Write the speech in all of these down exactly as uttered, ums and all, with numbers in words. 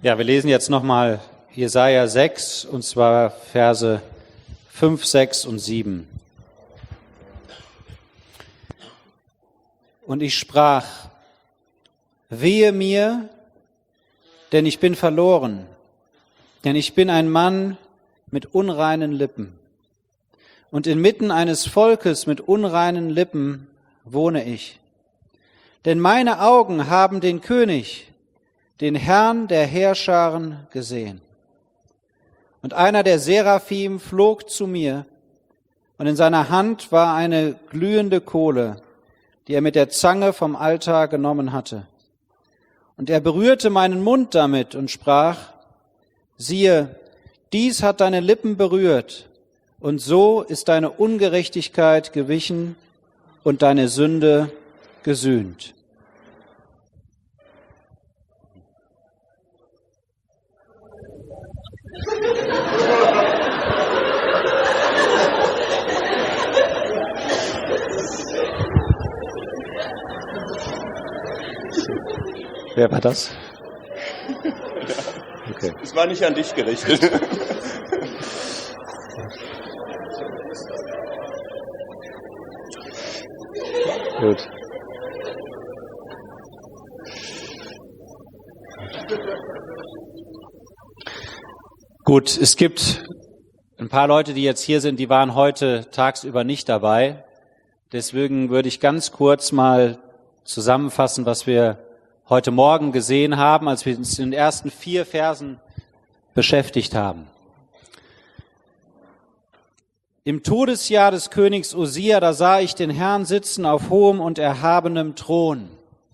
Ja, wir lesen jetzt nochmal Jesaja sechs, und zwar Verse fünf, sechs und sieben. Und ich sprach, wehe mir, denn ich bin verloren, denn ich bin ein Mann mit unreinen Lippen. Und inmitten eines Volkes mit unreinen Lippen wohne ich. Denn meine Augen haben den König, den Herrn der Heerscharen gesehen. Und einer der Seraphim flog zu mir, und in seiner Hand war eine glühende Kohle, die er mit der Zange vom Altar genommen hatte. Und er berührte meinen Mund damit und sprach, siehe, dies hat deine Lippen berührt, und so ist deine Ungerechtigkeit gewichen und deine Sünde gesühnt. Wer war das? Okay. Es war nicht an dich gerichtet. Gut. Gut, es gibt ein paar Leute, die jetzt hier sind, die waren heute tagsüber nicht dabei. Deswegen würde ich ganz kurz mal zusammenfassen, was wir heute Morgen gesehen haben, als wir uns in den ersten vier Versen beschäftigt haben. Im Todesjahr des Königs Usia, da sah ich den Herrn sitzen auf hohem und erhabenem Thron.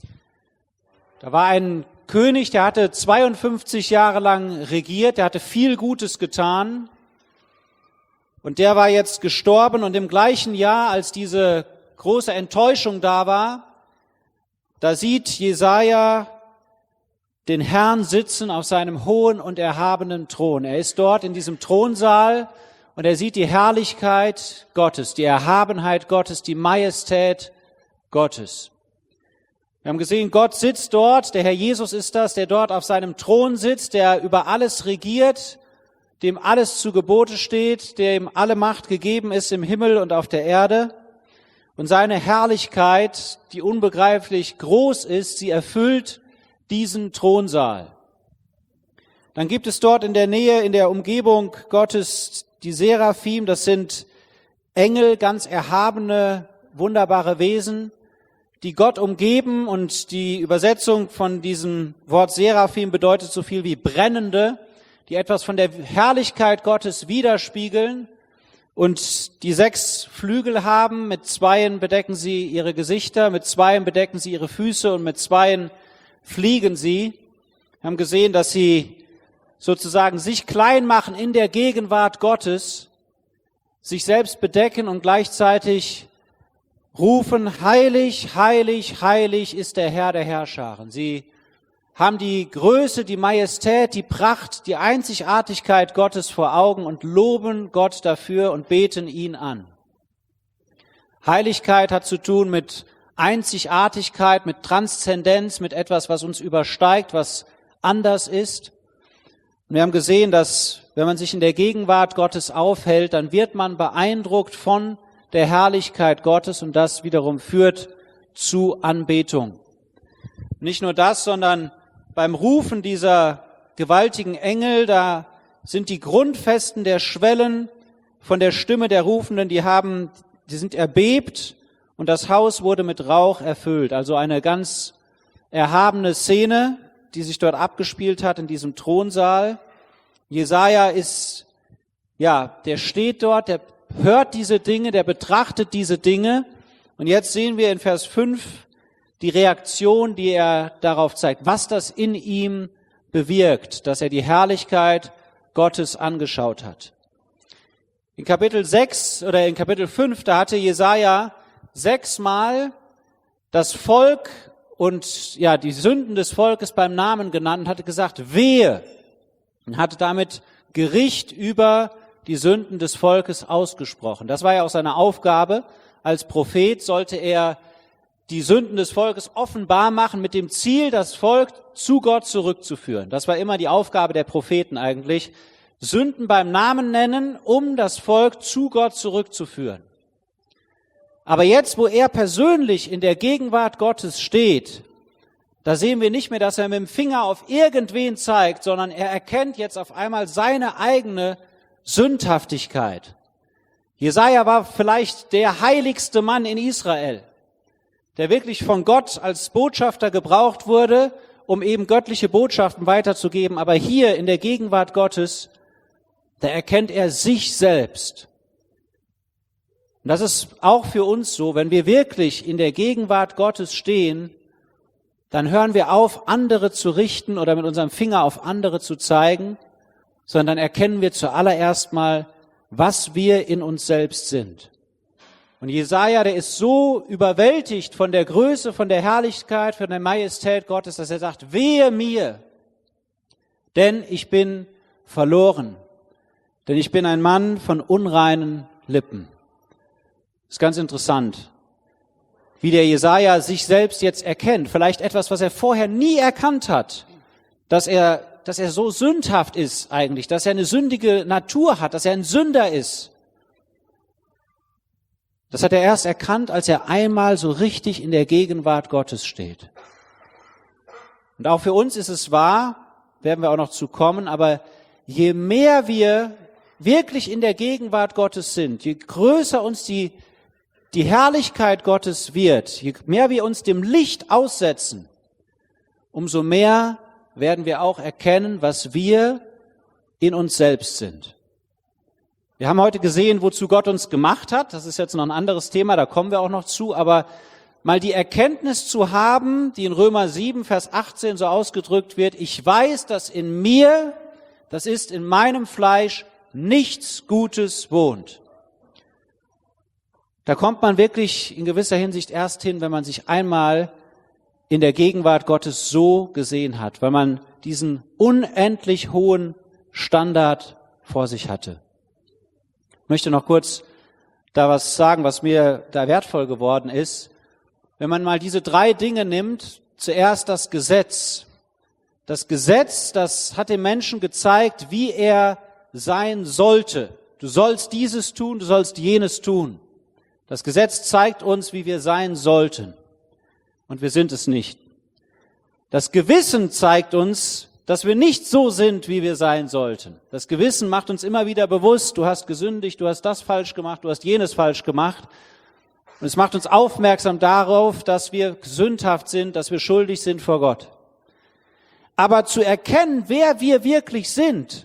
Da war ein König, der hatte zweiundfünfzig Jahre lang regiert, der hatte viel Gutes getan und der war jetzt gestorben, und im gleichen Jahr, als diese große Enttäuschung da war, da sieht Jesaja den Herrn sitzen auf seinem hohen und erhabenen Thron. Er ist dort in diesem Thronsaal und er sieht die Herrlichkeit Gottes, die Erhabenheit Gottes, die Majestät Gottes. Wir haben gesehen, Gott sitzt dort, der Herr Jesus ist das, der dort auf seinem Thron sitzt, der über alles regiert, dem alles zu Gebote steht, dem alle Macht gegeben ist im Himmel und auf der Erde. Und seine Herrlichkeit, die unbegreiflich groß ist, sie erfüllt diesen Thronsaal. Dann gibt es dort in der Nähe, in der Umgebung Gottes die Seraphim, das sind Engel, ganz erhabene, wunderbare Wesen, die Gott umgeben, und die Übersetzung von diesem Wort Seraphim bedeutet so viel wie brennende, die etwas von der Herrlichkeit Gottes widerspiegeln und die sechs Flügel haben. Mit zweien bedecken sie ihre Gesichter, mit zweien bedecken sie ihre Füße und mit zweien fliegen sie. Wir haben gesehen, dass sie sozusagen sich klein machen in der Gegenwart Gottes, sich selbst bedecken und gleichzeitig rufen, heilig, heilig, heilig ist der Herr der Heerscharen. Sie haben die Größe, die Majestät, die Pracht, die Einzigartigkeit Gottes vor Augen und loben Gott dafür und beten ihn an. Heiligkeit hat zu tun mit Einzigartigkeit, mit Transzendenz, mit etwas, was uns übersteigt, was anders ist. Und wir haben gesehen, dass wenn man sich in der Gegenwart Gottes aufhält, dann wird man beeindruckt von der Herrlichkeit Gottes, und das wiederum führt zu Anbetung. Nicht nur das, sondern beim Rufen dieser gewaltigen Engel, da sind die Grundfesten der Schwellen von der Stimme der Rufenden, die haben, die sind erbebt, und das Haus wurde mit Rauch erfüllt. Also eine ganz erhabene Szene, die sich dort abgespielt hat in diesem Thronsaal. Jesaja ist, ja, der steht dort, der hört diese Dinge, der betrachtet diese Dinge. Und jetzt sehen wir in Vers fünf die Reaktion, die er darauf zeigt, was das in ihm bewirkt, dass er die Herrlichkeit Gottes angeschaut hat. In Kapitel sechs oder in Kapitel fünf, da hatte Jesaja sechsmal das Volk und ja die Sünden des Volkes beim Namen genannt und hatte gesagt, wehe, und hatte damit Gericht über die Sünden des Volkes ausgesprochen. Das war ja auch seine Aufgabe. Als Prophet sollte er die Sünden des Volkes offenbar machen mit dem Ziel, das Volk zu Gott zurückzuführen. Das war immer die Aufgabe der Propheten eigentlich. Sünden beim Namen nennen, um das Volk zu Gott zurückzuführen. Aber jetzt, wo er persönlich in der Gegenwart Gottes steht, da sehen wir nicht mehr, dass er mit dem Finger auf irgendwen zeigt, sondern er erkennt jetzt auf einmal seine eigene Sündhaftigkeit. Jesaja war vielleicht der heiligste Mann in Israel, der wirklich von Gott als Botschafter gebraucht wurde, um eben göttliche Botschaften weiterzugeben. Aber hier in der Gegenwart Gottes, da erkennt er sich selbst. Und das ist auch für uns so, wenn wir wirklich in der Gegenwart Gottes stehen, dann hören wir auf, andere zu richten oder mit unserem Finger auf andere zu zeigen, sondern erkennen wir zuallererst mal, was wir in uns selbst sind. Und Jesaja, der ist so überwältigt von der Größe, von der Herrlichkeit, von der Majestät Gottes, dass er sagt, wehe mir, denn ich bin verloren, denn ich bin ein Mann von unreinen Lippen. Das ist ganz interessant, wie der Jesaja sich selbst jetzt erkennt. Vielleicht etwas, was er vorher nie erkannt hat, dass er, dass er so sündhaft ist eigentlich, dass er eine sündige Natur hat, dass er ein Sünder ist. Das hat er erst erkannt, als er einmal so richtig in der Gegenwart Gottes steht. Und auch für uns ist es wahr, werden wir auch noch zu kommen, aber je mehr wir wirklich in der Gegenwart Gottes sind, je größer uns die die Herrlichkeit Gottes wird, je mehr wir uns dem Licht aussetzen, umso mehr werden wir auch erkennen, was wir in uns selbst sind. Wir haben heute gesehen, wozu Gott uns gemacht hat. Das ist jetzt noch ein anderes Thema, da kommen wir auch noch zu. Aber mal die Erkenntnis zu haben, die in Römer sieben, Vers achtzehn so ausgedrückt wird, ich weiß, dass in mir, das ist in meinem Fleisch, nichts Gutes wohnt. Da kommt man wirklich in gewisser Hinsicht erst hin, wenn man sich einmal in der Gegenwart Gottes so gesehen hat, weil man diesen unendlich hohen Standard vor sich hatte. Ich möchte noch kurz da was sagen, was mir da wertvoll geworden ist. Wenn man mal diese drei Dinge nimmt, zuerst das Gesetz. Das Gesetz, das hat dem Menschen gezeigt, wie er sein sollte. Du sollst dieses tun, du sollst jenes tun. Das Gesetz zeigt uns, wie wir sein sollten. Und wir sind es nicht. Das Gewissen zeigt uns, dass wir nicht so sind, wie wir sein sollten. Das Gewissen macht uns immer wieder bewusst, du hast gesündigt, du hast das falsch gemacht, du hast jenes falsch gemacht. Und es macht uns aufmerksam darauf, dass wir sündhaft sind, dass wir schuldig sind vor Gott. Aber zu erkennen, wer wir wirklich sind,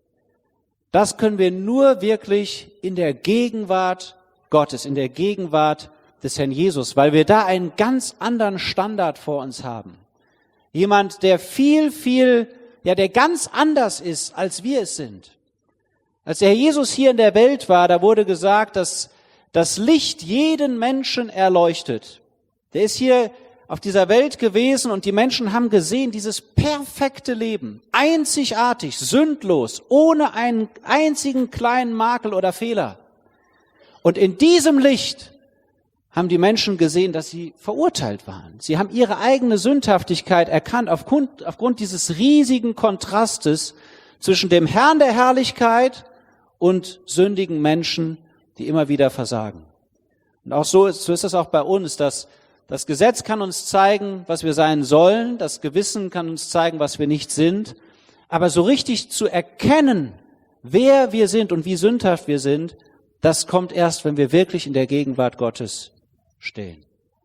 das können wir nur wirklich in der Gegenwart Gottes, in der Gegenwart des Herrn Jesus, weil wir da einen ganz anderen Standard vor uns haben. Jemand, der viel, viel, ja, der ganz anders ist, als wir es sind. Als der Herr Jesus hier in der Welt war, da wurde gesagt, dass das Licht jeden Menschen erleuchtet. Der ist hier auf dieser Welt gewesen und die Menschen haben gesehen, dieses perfekte Leben, einzigartig, sündlos, ohne einen einzigen kleinen Makel oder Fehler. Und in diesem Licht haben die Menschen gesehen, dass sie verurteilt waren. Sie haben ihre eigene Sündhaftigkeit erkannt aufgrund, aufgrund dieses riesigen Kontrastes zwischen dem Herrn der Herrlichkeit und sündigen Menschen, die immer wieder versagen. Und auch so ist, so ist es auch bei uns, dass das Gesetz kann uns zeigen, was wir sein sollen, das Gewissen kann uns zeigen, was wir nicht sind, aber so richtig zu erkennen, wer wir sind und wie sündhaft wir sind, das kommt erst, wenn wir wirklich in der Gegenwart Gottes stehen.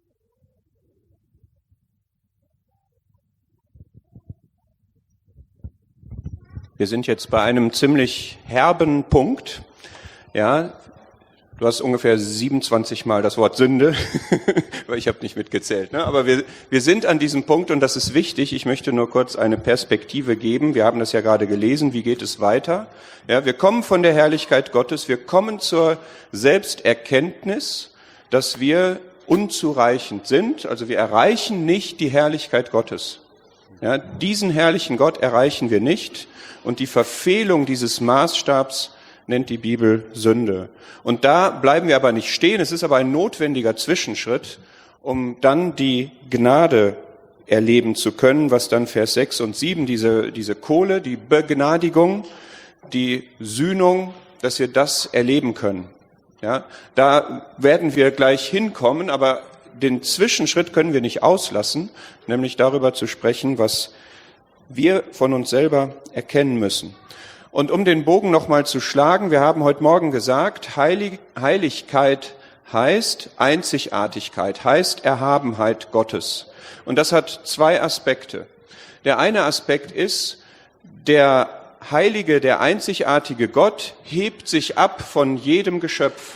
Wir sind jetzt bei einem ziemlich herben Punkt. Ja, du hast ungefähr siebenundzwanzig Mal das Wort Sünde, weil ich habe nicht mitgezählt. Ne? Aber wir, wir sind an diesem Punkt und das ist wichtig. Ich möchte nur kurz eine Perspektive geben. Wir haben das ja gerade gelesen. Wie geht es weiter? Ja, wir kommen von der Herrlichkeit Gottes. Wir kommen zur Selbsterkenntnis, dass wir unzureichend sind. Also wir erreichen nicht die Herrlichkeit Gottes. Ja, diesen herrlichen Gott erreichen wir nicht. Und die Verfehlung dieses Maßstabs nennt die Bibel Sünde. Und da bleiben wir aber nicht stehen. Es ist aber ein notwendiger Zwischenschritt. um dann die Gnade erleben zu können, was dann Vers sechs und sieben, diese, diese Kohle, die Begnadigung, die Sühnung, dass wir das erleben können. Ja, da werden wir gleich hinkommen, aber den Zwischenschritt können wir nicht auslassen, nämlich darüber zu sprechen, was wir von uns selber erkennen müssen. Und um den Bogen nochmal zu schlagen, wir haben heute Morgen gesagt, Heilig, Heiligkeit heißt Einzigartigkeit, heißt Erhabenheit Gottes. Und das hat zwei Aspekte. Der eine Aspekt ist, der heilige, der einzigartige Gott hebt sich ab von jedem Geschöpf.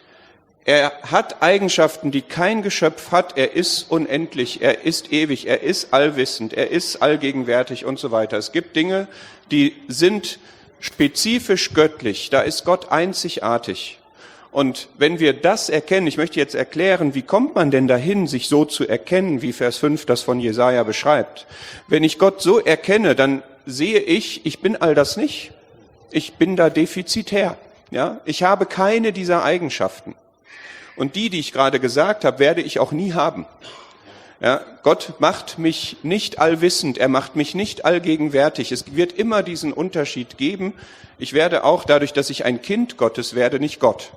Er hat Eigenschaften, die kein Geschöpf hat. Er ist unendlich, er ist ewig, er ist allwissend, er ist allgegenwärtig und so weiter. Es gibt Dinge, die sind spezifisch göttlich. Da ist Gott einzigartig. Und wenn wir das erkennen, ich möchte jetzt erklären, wie kommt man denn dahin, sich so zu erkennen, wie Vers fünf das von Jesaja beschreibt. Wenn ich Gott so erkenne, dann sehe ich, ich bin all das nicht. Ich bin da defizitär. Ja, ich habe keine dieser Eigenschaften. Und die, die ich gerade gesagt habe, werde ich auch nie haben. Ja, Gott macht mich nicht allwissend, er macht mich nicht allgegenwärtig. Es wird immer diesen Unterschied geben. Ich werde auch dadurch, dass ich ein Kind Gottes werde, nicht Gott.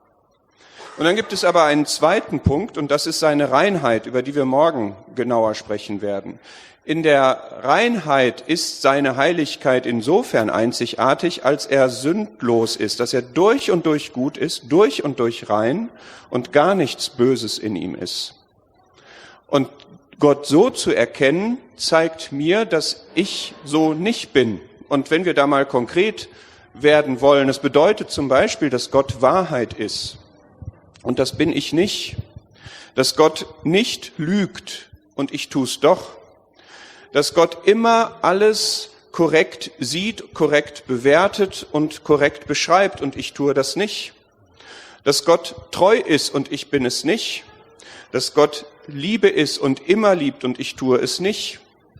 Und dann gibt es aber einen zweiten Punkt, und das ist seine Reinheit, über die wir morgen genauer sprechen werden. In der Reinheit ist seine Heiligkeit insofern einzigartig, als er sündlos ist, dass er durch und durch gut ist, durch und durch rein und gar nichts Böses in ihm ist. Und Gott so zu erkennen, zeigt mir, dass ich so nicht bin. Und wenn wir da mal konkret werden wollen, das bedeutet zum Beispiel, dass Gott Wahrheit ist. Und das bin ich nicht. Dass Gott nicht lügt und ich tu's doch. Dass Gott immer alles korrekt sieht, korrekt bewertet und korrekt beschreibt und ich tue das nicht. Dass Gott treu ist und ich bin es nicht. Dass Gott Liebe ist und immer liebt und ich tue es nicht.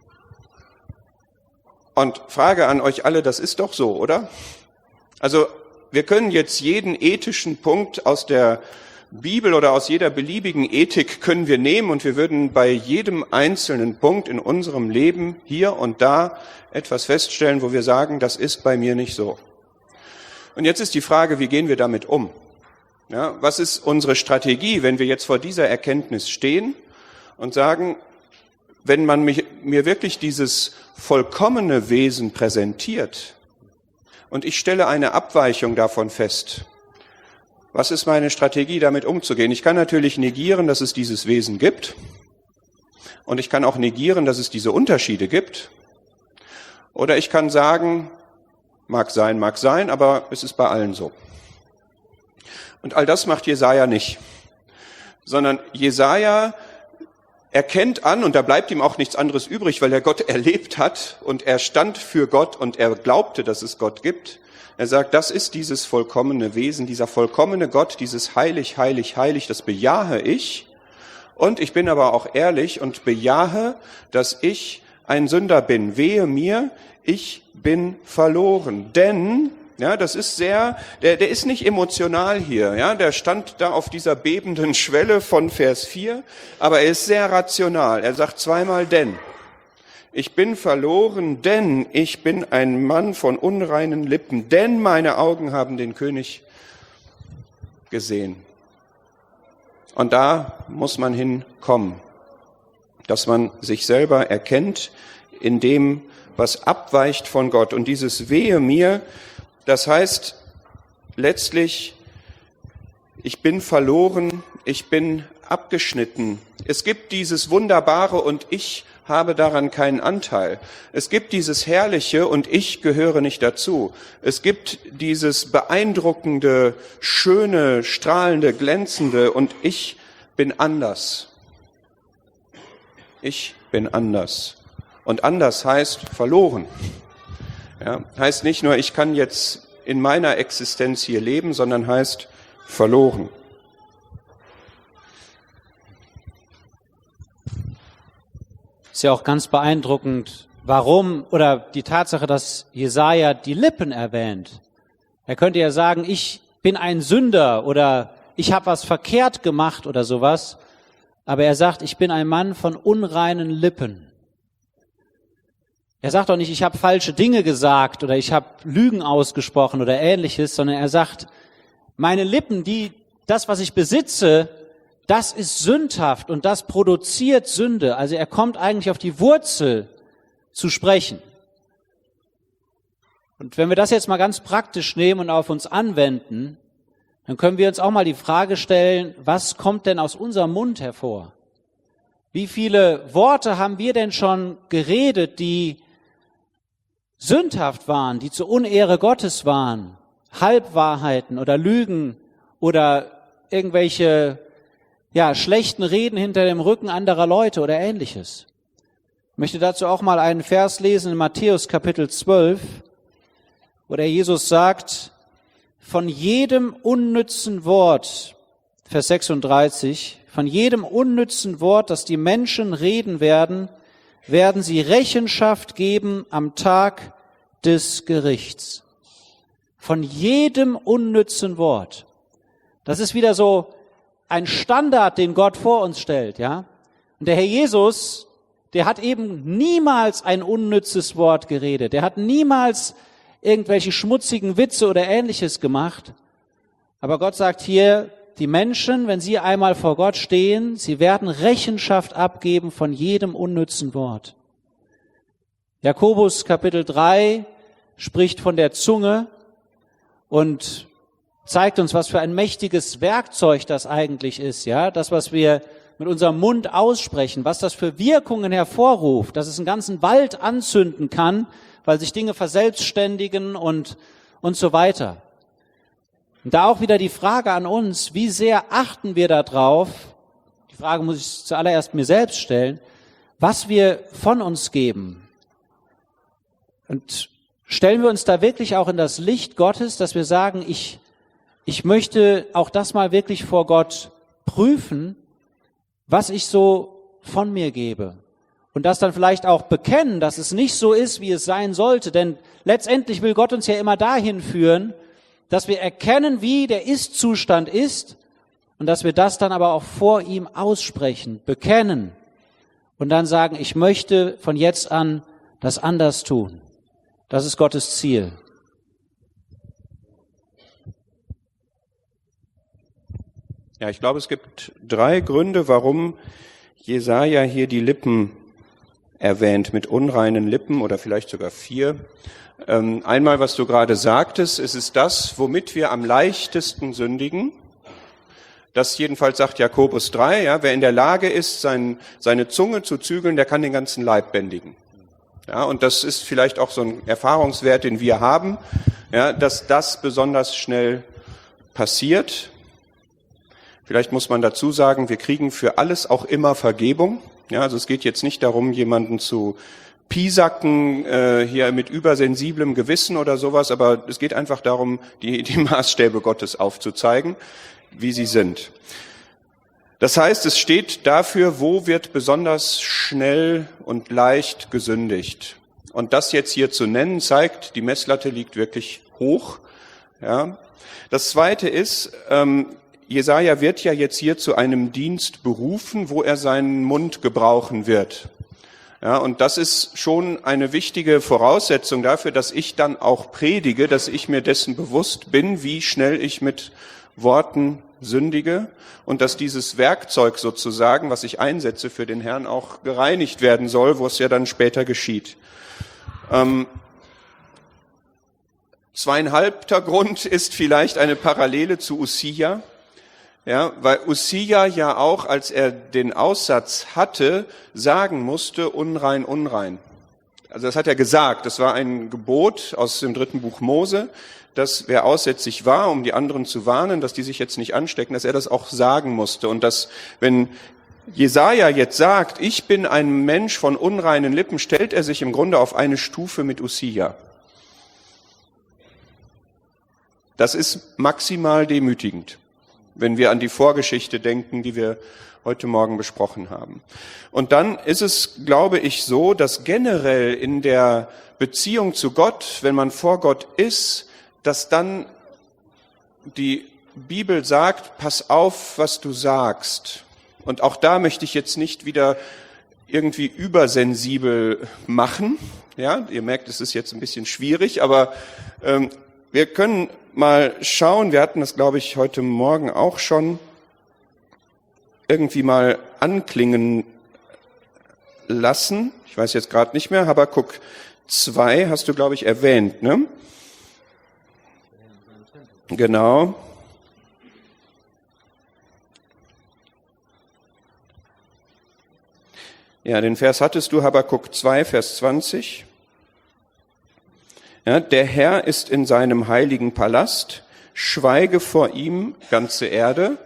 Und Frage an euch alle, das ist doch so, oder? Also wir können jetzt jeden ethischen Punkt aus der Bibel oder aus jeder beliebigen Ethik können wir nehmen und wir würden bei jedem einzelnen Punkt in unserem Leben hier und da etwas feststellen, wo wir sagen, das ist bei mir nicht so. Und jetzt ist die Frage, wie gehen wir damit um? Ja, was ist unsere Strategie, wenn wir jetzt vor dieser Erkenntnis stehen und sagen, wenn man mich, mir wirklich dieses vollkommene Wesen präsentiert und ich stelle eine Abweichung davon fest, was ist meine Strategie, damit umzugehen? Ich kann natürlich negieren, dass es dieses Wesen gibt. Und ich kann auch negieren, dass es diese Unterschiede gibt. Oder ich kann sagen, mag sein, mag sein, aber es ist bei allen so. Und all das macht Jesaja nicht. Sondern Jesaja erkennt an, und da bleibt ihm auch nichts anderes übrig, weil er Gott erlebt hat und er stand für Gott und er glaubte, dass es Gott gibt. Er sagt, das ist dieses vollkommene Wesen, dieser vollkommene Gott, dieses heilig, heilig, heilig, das bejahe ich. Und ich bin aber auch ehrlich und bejahe, dass ich ein Sünder bin. Wehe mir, ich bin verloren. Denn, ja, das ist sehr, der, der ist nicht emotional hier, ja, der stand da auf dieser bebenden Schwelle von Vers vier, aber er ist sehr rational. Er sagt zweimal denn. Ich bin verloren, denn ich bin ein Mann von unreinen Lippen, denn meine Augen haben den König gesehen. Und da muss man hinkommen, dass man sich selber erkennt in dem, was abweicht von Gott. Und dieses Wehe mir, das heißt letztlich, ich bin verloren, ich bin abgeschnitten. Es gibt dieses Wunderbare und ich habe daran keinen Anteil. Es gibt dieses Herrliche und ich gehöre nicht dazu. Es gibt dieses beeindruckende, schöne, strahlende, glänzende und ich bin anders. Ich bin anders. Und anders heißt verloren. Ja, heißt nicht nur, ich kann jetzt in meiner Existenz hier leben, sondern heißt verloren. Ist ja auch ganz beeindruckend, warum, oder die Tatsache, dass Jesaja die Lippen erwähnt. Er könnte ja sagen, ich bin ein Sünder oder ich habe was verkehrt gemacht oder sowas. aber er sagt, ich bin ein Mann von unreinen Lippen. Er sagt auch nicht, ich habe falsche Dinge gesagt oder ich habe Lügen ausgesprochen oder Ähnliches, sondern er sagt, meine Lippen, die, das, was ich besitze, das ist sündhaft und das produziert Sünde. Also er kommt eigentlich auf die Wurzel zu sprechen. Und wenn wir das jetzt mal ganz praktisch nehmen und auf uns anwenden, dann können wir uns auch mal die Frage stellen, was kommt denn aus unserem Mund hervor? Wie viele Worte haben wir denn schon geredet, die sündhaft waren, die zur Unehre Gottes waren? Halbwahrheiten oder Lügen oder irgendwelche ja, schlechten Reden hinter dem Rücken anderer Leute oder Ähnliches. Ich möchte dazu auch mal einen Vers lesen in Matthäus Kapitel zwölf, wo der Jesus sagt, von jedem unnützen Wort, Vers sechsunddreißig, von jedem unnützen Wort, das die Menschen reden werden, werden sie Rechenschaft geben am Tag des Gerichts. Von jedem unnützen Wort. Das ist wieder so ein Standard, den Gott vor uns stellt, ja. Und der Herr Jesus, der hat eben niemals ein unnützes Wort geredet. Der hat niemals irgendwelche schmutzigen Witze oder Ähnliches gemacht. Aber Gott sagt hier, die Menschen, wenn sie einmal vor Gott stehen, sie werden Rechenschaft abgeben von jedem unnützen Wort. Jakobus Kapitel drei spricht von der Zunge und zeigt uns, was für ein mächtiges Werkzeug das eigentlich ist, ja, das, was wir mit unserem Mund aussprechen, was das für Wirkungen hervorruft, dass es einen ganzen Wald anzünden kann, weil sich Dinge verselbstständigen und, und so weiter. Und da auch wieder die Frage an uns, wie sehr achten wir darauf, die Frage muss ich zuallererst mir selbst stellen, was wir von uns geben. Und stellen wir uns da wirklich auch in das Licht Gottes, dass wir sagen, ich, ich möchte auch das mal wirklich vor Gott prüfen, was ich so von mir gebe. Und das dann vielleicht auch bekennen, dass es nicht so ist, wie es sein sollte. Denn letztendlich will Gott uns ja immer dahin führen, dass wir erkennen, wie der Ist-Zustand ist und dass wir das dann aber auch vor ihm aussprechen, bekennen und dann sagen, ich möchte von jetzt an das anders tun. Das ist Gottes Ziel. Ja, ich glaube, es gibt drei Gründe, warum Jesaja hier die Lippen erwähnt, mit unreinen Lippen oder vielleicht sogar vier. Ähm, einmal, was du gerade sagtest, es ist das, womit wir am leichtesten sündigen. Das jedenfalls sagt Jakobus drei, ja, wer in der Lage ist, sein, seine Zunge zu zügeln, der kann den ganzen Leib bändigen. Ja, und das ist vielleicht auch so ein Erfahrungswert, den wir haben, ja, dass das besonders schnell passiert. Vielleicht muss man dazu sagen, wir kriegen für alles auch immer Vergebung. Ja, also es geht jetzt nicht darum, jemanden zu piesacken, äh, hier mit übersensiblem Gewissen oder sowas, aber es geht einfach darum, die, die Maßstäbe Gottes aufzuzeigen, wie sie sind. Das heißt, es steht dafür, wo wird besonders schnell und leicht gesündigt. Und das jetzt hier zu nennen, zeigt, die Messlatte liegt wirklich hoch. Ja. Das Zweite ist, ähm, Jesaja wird ja jetzt hier zu einem Dienst berufen, wo er seinen Mund gebrauchen wird. Ja, und das ist schon eine wichtige Voraussetzung dafür, dass ich dann auch predige, dass ich mir dessen bewusst bin, wie schnell ich mit Worten sündige und dass dieses Werkzeug sozusagen, was ich einsetze für den Herrn, auch gereinigt werden soll, wo es ja dann später geschieht. Ähm, zweieinhalbter Grund ist vielleicht eine Parallele zu Uzzia. Ja, weil Uzzia ja auch, als er den Aussatz hatte, sagen musste, unrein, unrein. Also das hat er gesagt, das war ein Gebot aus dem dritten Buch Mose, dass wer aussätzig war, um die anderen zu warnen, dass die sich jetzt nicht anstecken, dass er das auch sagen musste. Und dass, wenn Jesaja jetzt sagt, ich bin ein Mensch von unreinen Lippen, stellt er sich im Grunde auf eine Stufe mit Uzzia. Das ist maximal demütigend, wenn wir an die Vorgeschichte denken, die wir heute Morgen besprochen haben. Und dann ist es, glaube ich, so, dass generell in der Beziehung zu Gott, wenn man vor Gott ist, dass dann die Bibel sagt, pass auf, was du sagst. Und auch da möchte ich jetzt nicht wieder irgendwie übersensibel machen. Ja, ihr merkt, es ist jetzt ein bisschen schwierig, aber ähm, wir können mal schauen, wir hatten das, glaube ich, heute Morgen auch schon irgendwie mal anklingen lassen. Ich weiß jetzt gerade nicht mehr, Habakuk zwei hast du, glaube ich, erwähnt, ne? Genau. Ja, den Vers hattest du, Habakuk zwei, Vers zwanzig. Ja, der Herr ist in seinem heiligen Palast, schweige vor ihm, ganze Erde.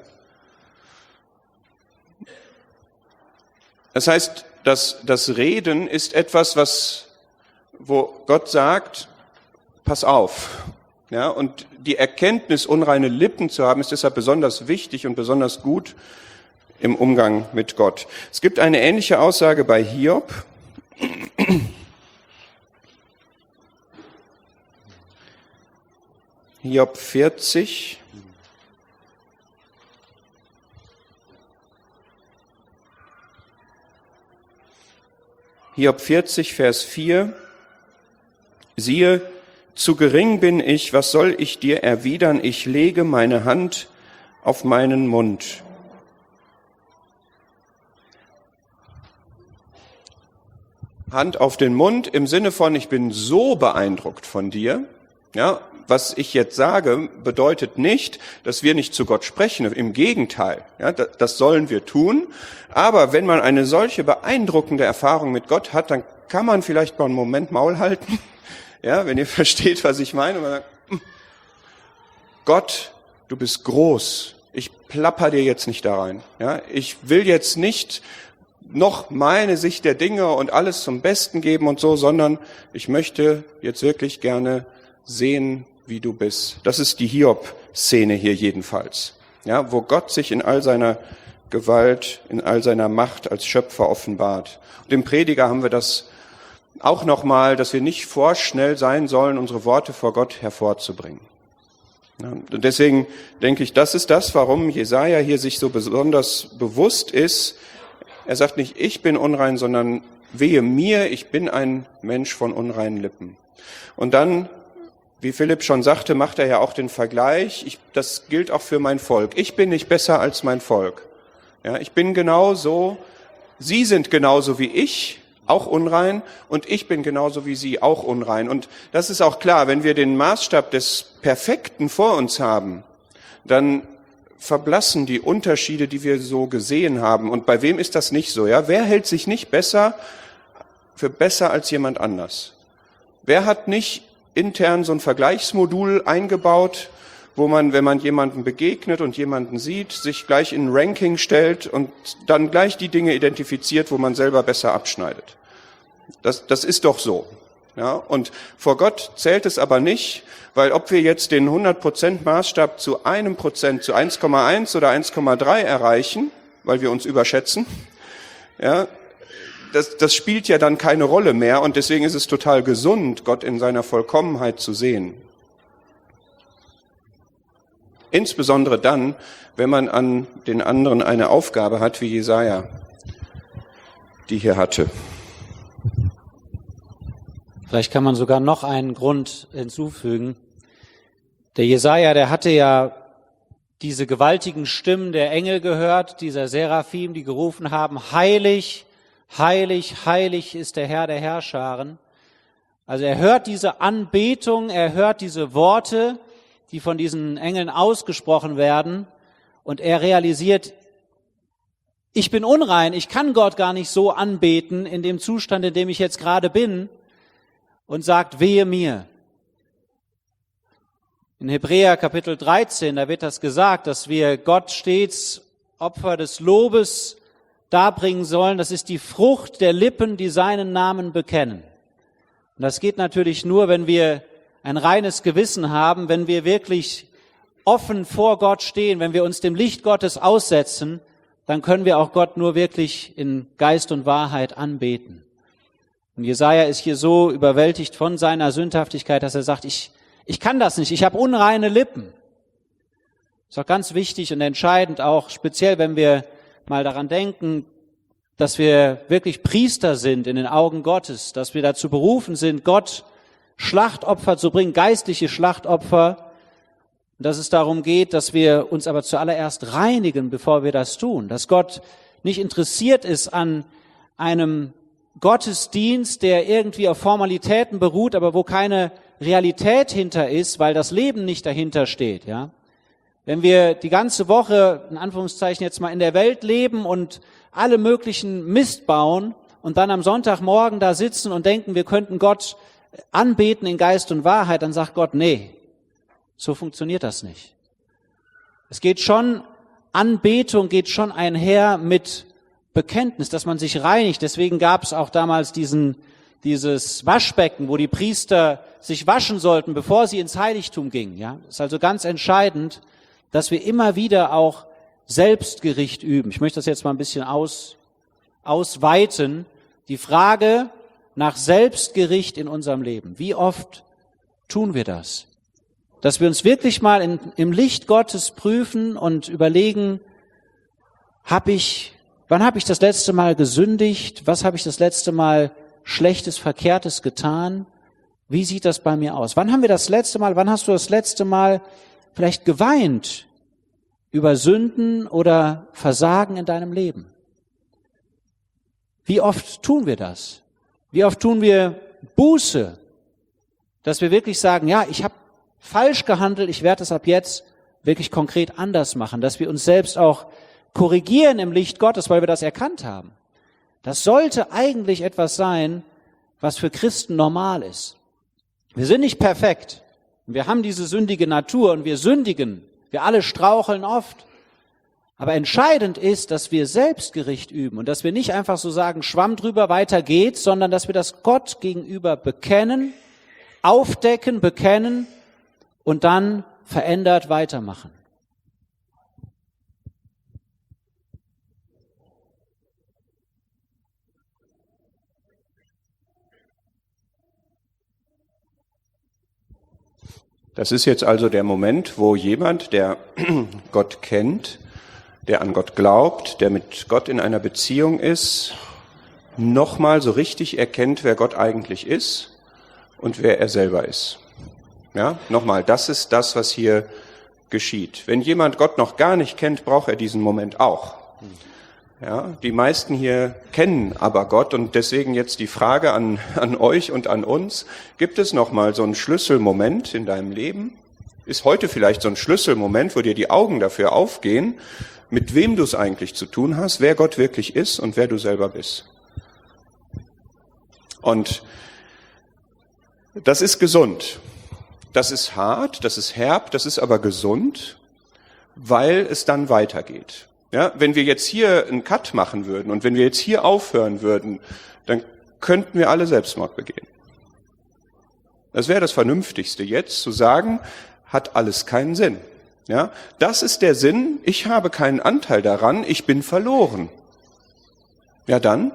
Das heißt, das, das Reden ist etwas, was, wo Gott sagt, pass auf. Ja, und die Erkenntnis, unreine Lippen zu haben, ist deshalb besonders wichtig und besonders gut im Umgang mit Gott. Es gibt eine ähnliche Aussage bei Hiob. Hiob vierzig. Hiob vierzig, Vers vier. Siehe, zu gering bin ich, was soll ich dir erwidern? Ich lege meine Hand auf meinen Mund. Hand auf den Mund im Sinne von, ich bin so beeindruckt von dir. Ja, was ich jetzt sage, bedeutet nicht, dass wir nicht zu Gott sprechen. Im Gegenteil, ja, das sollen wir tun. Aber wenn man eine solche beeindruckende Erfahrung mit Gott hat, dann kann man vielleicht mal einen Moment Maul halten. Ja, wenn ihr versteht, was ich meine. Man sagt, Gott, du bist groß. Ich plapper dir jetzt nicht da rein. Ja, ich will jetzt nicht noch meine Sicht der Dinge und alles zum Besten geben und so, sondern ich möchte jetzt wirklich gerne sehen, wie du bist. Das ist die Hiob-Szene hier jedenfalls, ja, wo Gott sich in all seiner Gewalt, in all seiner Macht als Schöpfer offenbart. Und im Prediger haben wir das auch nochmal, dass wir nicht vorschnell sein sollen, unsere Worte vor Gott hervorzubringen. Ja, und deswegen denke ich, das ist das, warum Jesaja hier sich so besonders bewusst ist. Er sagt nicht, ich bin unrein, sondern wehe mir, ich bin ein Mensch von unreinen Lippen. Und dann, wie Philipp schon sagte, macht er ja auch den Vergleich, ich, das gilt auch für mein Volk. Ich bin nicht besser als mein Volk. Ja, ich bin genauso, sie sind genauso wie ich, auch unrein, und ich bin genauso wie sie, auch unrein. Und das ist auch klar, wenn wir den Maßstab des Perfekten vor uns haben, dann verblassen die Unterschiede, die wir so gesehen haben. Und bei wem ist das nicht so? Ja, wer hält sich nicht besser für besser als jemand anders? Wer hat nicht intern so ein Vergleichsmodul eingebaut, wo man, wenn man jemanden begegnet und jemanden sieht, sich gleich in ein Ranking stellt und dann gleich die Dinge identifiziert, wo man selber besser abschneidet? Das, das ist doch so. Ja, und vor Gott zählt es aber nicht, weil ob wir jetzt den hundert Prozent Maßstab zu einem Prozent, zu eins Komma eins oder eins Komma drei erreichen, weil wir uns überschätzen, ja, das, das spielt ja dann keine Rolle mehr, und deswegen ist es total gesund, Gott in seiner Vollkommenheit zu sehen. Insbesondere dann, wenn man an den anderen eine Aufgabe hat, wie Jesaja die hier hatte. Vielleicht kann man sogar noch einen Grund hinzufügen. Der Jesaja, der hatte ja diese gewaltigen Stimmen der Engel gehört, dieser Seraphim, die gerufen haben, heilig, heilig, heilig ist der Herr der Herrscharen. Also er hört diese Anbetung, er hört diese Worte, die von diesen Engeln ausgesprochen werden, und er realisiert, ich bin unrein, ich kann Gott gar nicht so anbeten in dem Zustand, in dem ich jetzt gerade bin, und sagt, wehe mir. In Hebräer Kapitel dreizehn, da wird das gesagt, dass wir Gott stets Opfer des Lobes darbringen sollen. Das ist die Frucht der Lippen, die seinen Namen bekennen. Und das geht natürlich nur, wenn wir ein reines Gewissen haben, wenn wir wirklich offen vor Gott stehen, wenn wir uns dem Licht Gottes aussetzen, dann können wir auch Gott nur wirklich in Geist und Wahrheit anbeten. Und Jesaja ist hier so überwältigt von seiner Sündhaftigkeit, dass er sagt, ich, ich kann das nicht, ich habe unreine Lippen. Das ist auch ganz wichtig und entscheidend, auch speziell, wenn wir mal daran denken, dass wir wirklich Priester sind in den Augen Gottes, dass wir dazu berufen sind, Gott Schlachtopfer zu bringen, geistliche Schlachtopfer, dass es darum geht, dass wir uns aber zuallererst reinigen, bevor wir das tun, dass Gott nicht interessiert ist an einem Gottesdienst, der irgendwie auf Formalitäten beruht, aber wo keine Realität hinter ist, weil das Leben nicht dahinter steht, ja. Wenn wir die ganze Woche, in Anführungszeichen jetzt mal, in der Welt leben und alle möglichen Mist bauen und dann am Sonntagmorgen da sitzen und denken, wir könnten Gott anbeten in Geist und Wahrheit, dann sagt Gott, nee, so funktioniert das nicht. Es geht schon, Anbetung geht schon einher mit Bekenntnis, dass man sich reinigt. Deswegen gab es auch damals diesen, dieses Waschbecken, wo die Priester sich waschen sollten, bevor sie ins Heiligtum gingen. Ja, das ist also ganz entscheidend, dass wir immer wieder auch Selbstgericht üben. Ich möchte das jetzt mal ein bisschen aus, ausweiten. Die Frage nach Selbstgericht in unserem Leben. Wie oft tun wir das? Dass wir uns wirklich mal in, im Licht Gottes prüfen und überlegen, hab ich, wann habe ich das letzte Mal gesündigt? Was habe ich das letzte Mal Schlechtes, Verkehrtes getan? Wie sieht das bei mir aus? Wann haben wir das letzte Mal, wann hast du das letzte Mal vielleicht geweint über Sünden oder Versagen in deinem Leben? Wie oft tun wir das? Wie oft tun wir Buße, dass wir wirklich sagen, ja, ich habe falsch gehandelt, ich werde es ab jetzt wirklich konkret anders machen, dass wir uns selbst auch korrigieren im Licht Gottes, weil wir das erkannt haben. Das sollte eigentlich etwas sein, was für Christen normal ist. Wir sind nicht perfekt. Wir haben diese sündige Natur und wir sündigen. Wir alle straucheln oft. Aber entscheidend ist, dass wir Selbstgericht üben und dass wir nicht einfach so sagen, Schwamm drüber, weiter geht's, sondern dass wir das Gott gegenüber bekennen, aufdecken, bekennen und dann verändert weitermachen. Das ist jetzt also der Moment, wo jemand, der Gott kennt, der an Gott glaubt, der mit Gott in einer Beziehung ist, nochmal so richtig erkennt, wer Gott eigentlich ist und wer er selber ist. Ja, nochmal, das ist das, was hier geschieht. Wenn jemand Gott noch gar nicht kennt, braucht er diesen Moment auch. Ja, die meisten hier kennen aber Gott und deswegen jetzt die Frage an, an euch und an uns. Gibt es noch mal so einen Schlüsselmoment in deinem Leben? Ist heute vielleicht so ein Schlüsselmoment, wo dir die Augen dafür aufgehen, mit wem du es eigentlich zu tun hast, wer Gott wirklich ist und wer du selber bist? Und das ist gesund. Das ist hart, das ist herb, das ist aber gesund, weil es dann weitergeht. Ja, wenn wir jetzt hier einen Cut machen würden und wenn wir jetzt hier aufhören würden, dann könnten wir alle Selbstmord begehen. Das wäre das Vernünftigste jetzt, zu sagen, hat alles keinen Sinn. Ja, das ist der Sinn, ich habe keinen Anteil daran, ich bin verloren. Ja, dann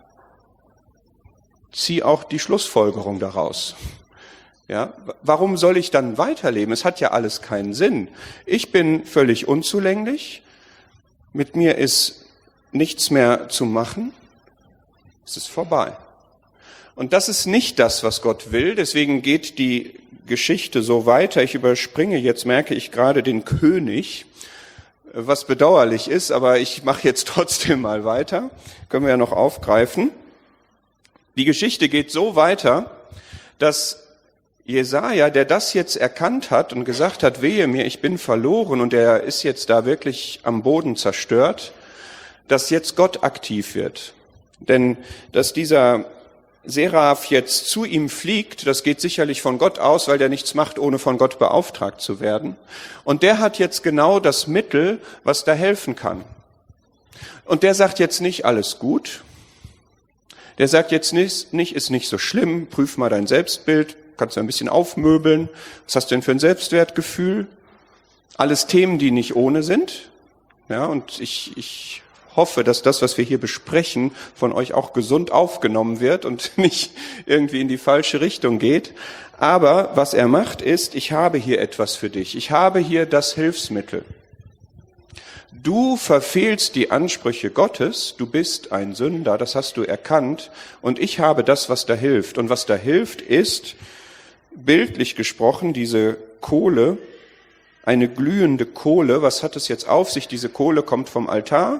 zieh auch die Schlussfolgerung daraus. Ja, warum soll ich dann weiterleben? Es hat ja alles keinen Sinn. Ich bin völlig unzulänglich. Mit mir ist nichts mehr zu machen, es ist vorbei. Und das ist nicht das, was Gott will, deswegen geht die Geschichte so weiter. Ich überspringe jetzt, merke ich gerade, den König, was bedauerlich ist, aber ich mache jetzt trotzdem mal weiter, können wir ja noch aufgreifen. Die Geschichte geht so weiter, dass Jesaja, der das jetzt erkannt hat und gesagt hat, wehe mir, ich bin verloren und er ist jetzt da wirklich am Boden zerstört, dass jetzt Gott aktiv wird. Denn dass dieser Seraph jetzt zu ihm fliegt, das geht sicherlich von Gott aus, weil der nichts macht, ohne von Gott beauftragt zu werden. Und der hat jetzt genau das Mittel, was da helfen kann. Und der sagt jetzt nicht, alles gut. Der sagt jetzt nicht, nicht ist nicht so schlimm, prüf mal dein Selbstbild, kannst du ein bisschen aufmöbeln. Was hast du denn für ein Selbstwertgefühl? Alles Themen, die nicht ohne sind. Ja, und ich, ich hoffe, dass das, was wir hier besprechen, von euch auch gesund aufgenommen wird und nicht irgendwie in die falsche Richtung geht. Aber was er macht ist, ich habe hier etwas für dich. Ich habe hier das Hilfsmittel. Du verfehlst die Ansprüche Gottes, du bist ein Sünder, das hast du erkannt, und ich habe das, was da hilft. Und was da hilft, ist, bildlich gesprochen, diese Kohle, eine glühende Kohle. Was hat es jetzt auf sich? Diese Kohle kommt vom Altar.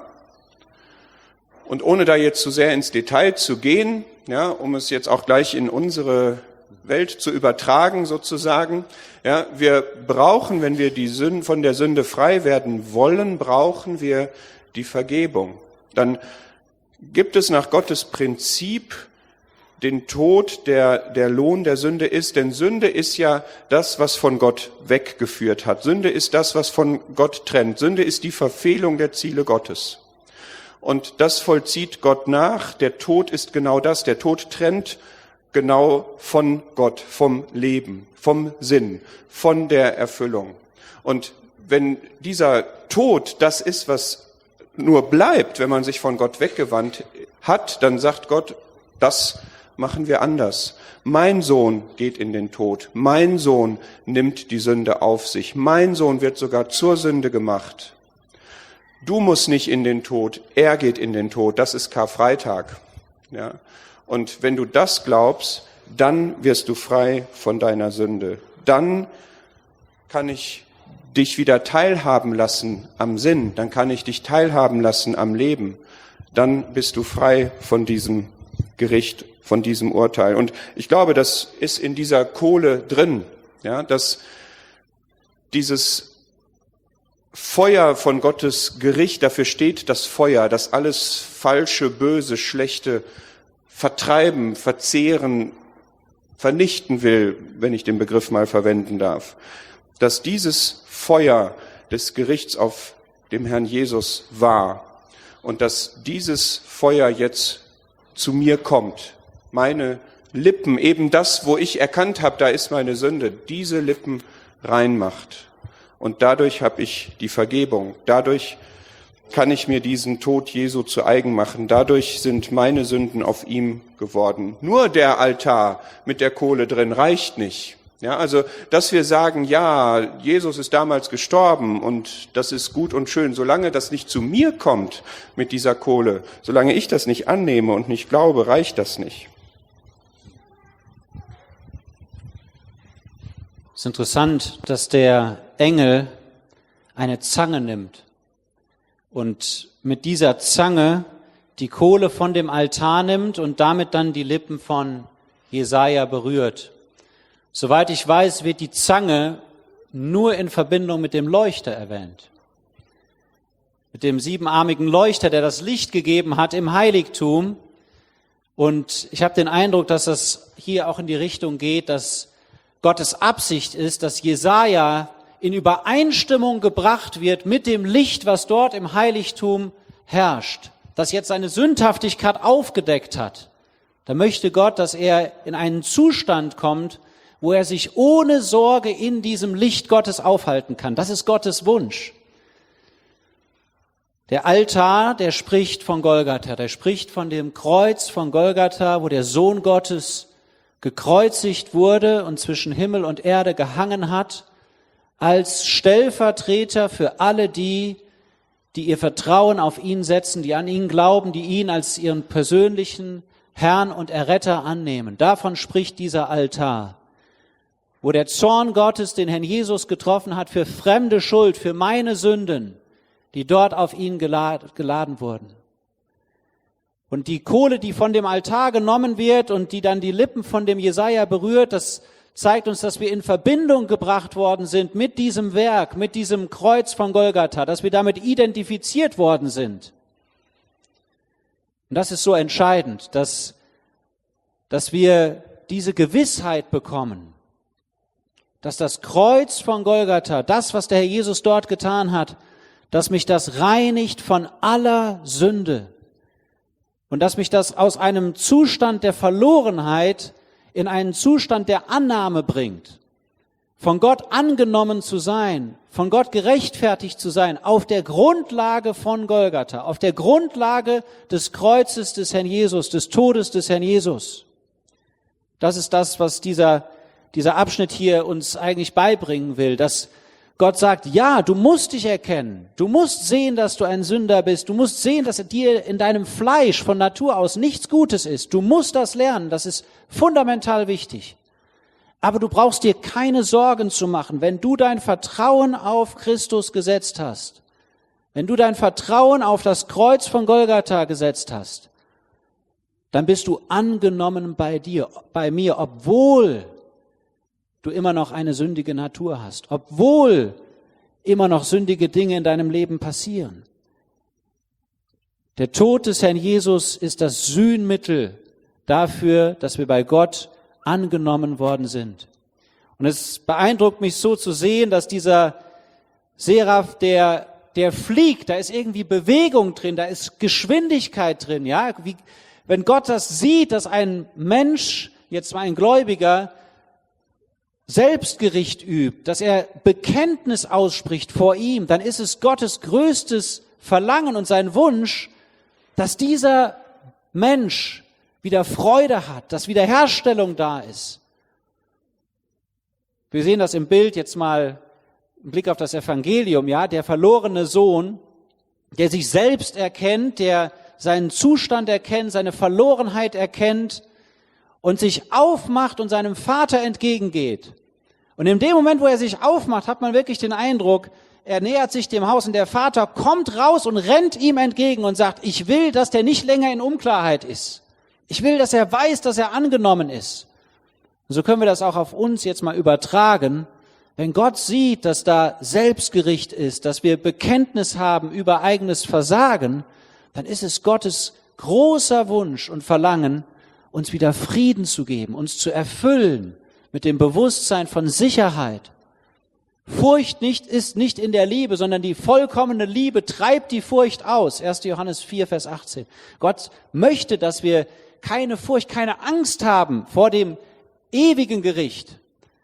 Und ohne da jetzt zu sehr ins Detail zu gehen, ja, um es jetzt auch gleich in unsere Welt zu übertragen sozusagen, ja, wir brauchen, wenn wir die Sünden, von der Sünde frei werden wollen, brauchen wir die Vergebung. Dann gibt es nach Gottes Prinzip den Tod, der der Lohn der Sünde ist, denn Sünde ist ja das, was von Gott weggeführt hat. Sünde ist das, was von Gott trennt. Sünde ist die Verfehlung der Ziele Gottes. Und das vollzieht Gott nach. Der Tod ist genau das. Der Tod trennt genau von Gott, vom Leben, vom Sinn, von der Erfüllung. Und wenn dieser Tod das ist, was nur bleibt, wenn man sich von Gott weggewandt hat, dann sagt Gott, das machen wir anders. Mein Sohn geht in den Tod. Mein Sohn nimmt die Sünde auf sich. Mein Sohn wird sogar zur Sünde gemacht. Du musst nicht in den Tod, er geht in den Tod. Das ist Karfreitag. Ja. Und wenn du das glaubst, dann wirst du frei von deiner Sünde. Dann kann ich dich wieder teilhaben lassen am Sinn. Dann kann ich dich teilhaben lassen am Leben. Dann bist du frei von diesem Gericht, von diesem Urteil. Und ich glaube, das ist in dieser Kohle drin, ja, dass dieses Feuer von Gottes Gericht, dafür steht das Feuer, das alles Falsche, Böse, Schlechte vertreiben, verzehren, vernichten will, wenn ich den Begriff mal verwenden darf. Dass dieses Feuer des Gerichts auf dem Herrn Jesus war und dass dieses Feuer jetzt zu mir kommt. Meine Lippen, eben das, wo ich erkannt habe, da ist meine Sünde, diese Lippen reinmacht. Und dadurch habe ich die Vergebung. Dadurch kann ich mir diesen Tod Jesu zu eigen machen. Dadurch sind meine Sünden auf ihm geworden. Nur der Altar mit der Kohle drin reicht nicht. Ja, also, dass wir sagen, ja, Jesus ist damals gestorben und das ist gut und schön, solange das nicht zu mir kommt mit dieser Kohle, solange ich das nicht annehme und nicht glaube, reicht das nicht. Es ist interessant, dass der Engel eine Zange nimmt und mit dieser Zange die Kohle von dem Altar nimmt und damit dann die Lippen von Jesaja berührt. Soweit ich weiß, wird die Zange nur in Verbindung mit dem Leuchter erwähnt. Mit dem siebenarmigen Leuchter, der das Licht gegeben hat im Heiligtum. Und ich habe den Eindruck, dass das hier auch in die Richtung geht, dass Gottes Absicht ist, dass Jesaja in Übereinstimmung gebracht wird mit dem Licht, was dort im Heiligtum herrscht, das jetzt seine Sündhaftigkeit aufgedeckt hat. Da möchte Gott, dass er in einen Zustand kommt, wo er sich ohne Sorge in diesem Licht Gottes aufhalten kann. Das ist Gottes Wunsch. Der Altar, der spricht von Golgatha, der spricht von dem Kreuz von Golgatha, wo der Sohn Gottes gekreuzigt wurde und zwischen Himmel und Erde gehangen hat, als Stellvertreter für alle die, die ihr Vertrauen auf ihn setzen, die an ihn glauben, die ihn als ihren persönlichen Herrn und Erretter annehmen. Davon spricht dieser Altar, wo der Zorn Gottes den Herrn Jesus getroffen hat für fremde Schuld, für meine Sünden, die dort auf ihn geladen wurden. Und die Kohle, die von dem Altar genommen wird und die dann die Lippen von dem Jesaja berührt, das zeigt uns, dass wir in Verbindung gebracht worden sind mit diesem Werk, mit diesem Kreuz von Golgatha, dass wir damit identifiziert worden sind. Und das ist so entscheidend, dass, dass wir diese Gewissheit bekommen, dass das Kreuz von Golgatha, das, was der Herr Jesus dort getan hat, dass mich das reinigt von aller Sünde und dass mich das aus einem Zustand der Verlorenheit in einen Zustand der Annahme bringt, von Gott angenommen zu sein, von Gott gerechtfertigt zu sein, auf der Grundlage von Golgatha, auf der Grundlage des Kreuzes des Herrn Jesus, des Todes des Herrn Jesus. Das ist das, was dieser, dieser Abschnitt hier uns eigentlich beibringen will, dass Gott sagt, ja, du musst dich erkennen. Du musst sehen, dass du ein Sünder bist. Du musst sehen, dass dir in deinem Fleisch von Natur aus nichts Gutes ist. Du musst das lernen. Das ist fundamental wichtig. Aber du brauchst dir keine Sorgen zu machen, wenn du dein Vertrauen auf Christus gesetzt hast. Wenn du dein Vertrauen auf das Kreuz von Golgatha gesetzt hast, dann bist du angenommen bei dir, bei mir, obwohl du immer noch eine sündige Natur hast, obwohl immer noch sündige Dinge in deinem Leben passieren. Der Tod des Herrn Jesus ist das Sühnmittel dafür, dass wir bei Gott angenommen worden sind. Und es beeindruckt mich so zu sehen, dass dieser Seraph, der, der fliegt, da ist irgendwie Bewegung drin, da ist Geschwindigkeit drin, ja, wie, wenn Gott das sieht, dass ein Mensch, jetzt mal ein Gläubiger, Selbstgericht übt, dass er Bekenntnis ausspricht vor ihm, dann ist es Gottes größtes Verlangen und sein Wunsch, dass dieser Mensch wieder Freude hat, dass Wiederherstellung da ist. Wir sehen das im Bild jetzt mal im Blick auf das Evangelium, ja, der verlorene Sohn, der sich selbst erkennt, der seinen Zustand erkennt, seine Verlorenheit erkennt und sich aufmacht und seinem Vater entgegengeht. Und in dem Moment, wo er sich aufmacht, hat man wirklich den Eindruck, er nähert sich dem Haus und der Vater kommt raus und rennt ihm entgegen und sagt, ich will, dass der nicht länger in Unklarheit ist. Ich will, dass er weiß, dass er angenommen ist. Und so können wir das auch auf uns jetzt mal übertragen. Wenn Gott sieht, dass da Selbstgericht ist, dass wir Bekenntnis haben über eigenes Versagen, dann ist es Gottes großer Wunsch und Verlangen, uns wieder Frieden zu geben, uns zu erfüllen mit dem Bewusstsein von Sicherheit. Furcht nicht ist nicht in der Liebe, sondern die vollkommene Liebe treibt die Furcht aus. erster Johannes vier, Vers achtzehn. Gott möchte, dass wir keine Furcht, keine Angst haben vor dem ewigen Gericht,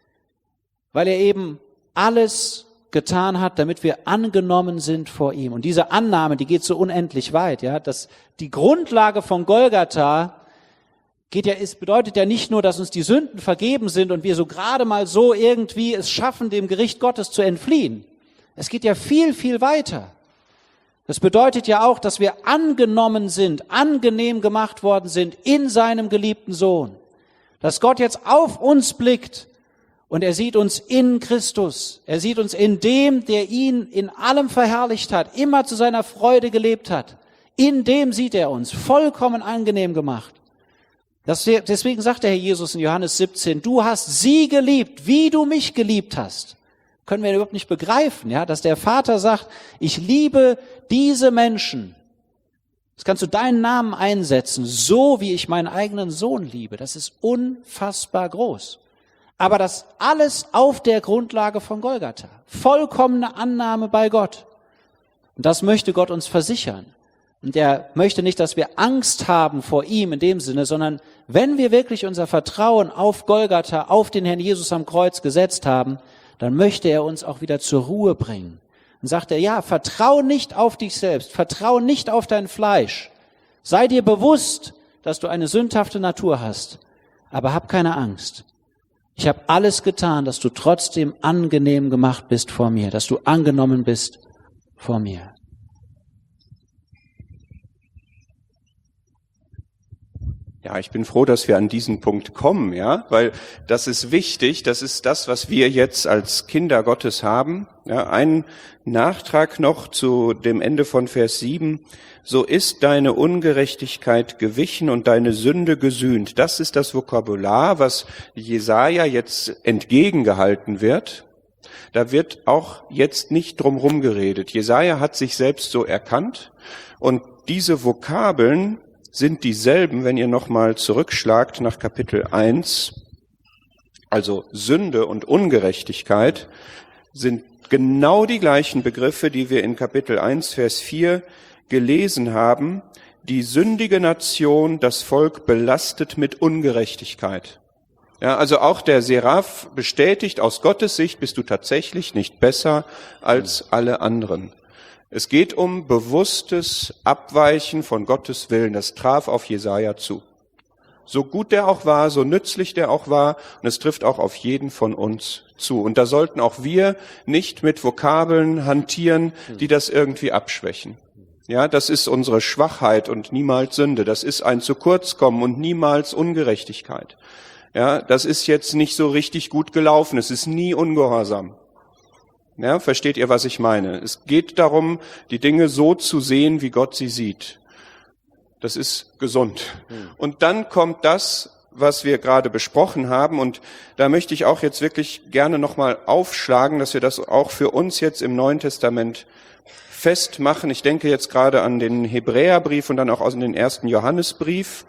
weil er eben alles getan hat, damit wir angenommen sind vor ihm. Und diese Annahme, die geht so unendlich weit, ja, dass die Grundlage von Golgatha geht ja, es bedeutet ja nicht nur, dass uns die Sünden vergeben sind und wir so gerade mal so irgendwie es schaffen, dem Gericht Gottes zu entfliehen. Es geht ja viel, viel weiter. Das bedeutet ja auch, dass wir angenommen sind, angenehm gemacht worden sind in seinem geliebten Sohn. Dass Gott jetzt auf uns blickt und er sieht uns in Christus. Er sieht uns in dem, der ihn in allem verherrlicht hat, immer zu seiner Freude gelebt hat. In dem sieht er uns, vollkommen angenehm gemacht. Das, deswegen sagt der Herr Jesus in Johannes siebzehn, du hast sie geliebt, wie du mich geliebt hast. Können wir überhaupt nicht begreifen, ja, dass der Vater sagt, ich liebe diese Menschen. Das kannst du deinen Namen einsetzen, so wie ich meinen eigenen Sohn liebe. Das ist unfassbar groß. Aber das alles auf der Grundlage von Golgatha. Vollkommene Annahme bei Gott. Und das möchte Gott uns versichern. Und er möchte nicht, dass wir Angst haben vor ihm in dem Sinne, sondern wenn wir wirklich unser Vertrauen auf Golgatha, auf den Herrn Jesus am Kreuz gesetzt haben, dann möchte er uns auch wieder zur Ruhe bringen. Dann sagt er, ja, vertrau nicht auf dich selbst, vertrau nicht auf dein Fleisch. Sei dir bewusst, dass du eine sündhafte Natur hast, aber hab keine Angst. Ich habe alles getan, dass du trotzdem angenehm gemacht bist vor mir, dass du angenommen bist vor mir. Ja, ich bin froh, dass wir an diesen Punkt kommen, ja, weil das ist wichtig, das ist das, was wir jetzt als Kinder Gottes haben. Ja, ein Nachtrag noch zu dem Ende von Vers sieben. So ist deine Ungerechtigkeit gewichen und deine Sünde gesühnt. Das ist das Vokabular, was Jesaja jetzt entgegengehalten wird. Da wird auch jetzt nicht drumherum geredet. Jesaja hat sich selbst so erkannt und diese Vokabeln sind dieselben, wenn ihr nochmal zurückschlagt nach Kapitel eins, also Sünde und Ungerechtigkeit, sind genau die gleichen Begriffe, die wir in Kapitel eins, Vers vier gelesen haben. Die sündige Nation, das Volk belastet mit Ungerechtigkeit. Ja, also auch der Seraph bestätigt, aus Gottes Sicht bist du tatsächlich nicht besser als alle anderen. Es geht um bewusstes Abweichen von Gottes Willen. Das traf auf Jesaja zu. So gut der auch war, so nützlich der auch war, und es trifft auch auf jeden von uns zu. Und da sollten auch wir nicht mit Vokabeln hantieren, die das irgendwie abschwächen. Ja, das ist unsere Schwachheit und niemals Sünde. Das ist ein zu kurz kommen und niemals Ungerechtigkeit. Ja, das ist jetzt nicht so richtig gut gelaufen. Es ist nie Ungehorsam. Ja, versteht ihr, was ich meine? Es geht darum, die Dinge so zu sehen, wie Gott sie sieht. Das ist gesund. Und dann kommt das, was wir gerade besprochen haben. Und da möchte ich auch jetzt wirklich gerne nochmal aufschlagen, dass wir das auch für uns jetzt im Neuen Testament festmachen. Ich denke jetzt gerade an den Hebräerbrief und dann auch an den ersten Johannesbrief.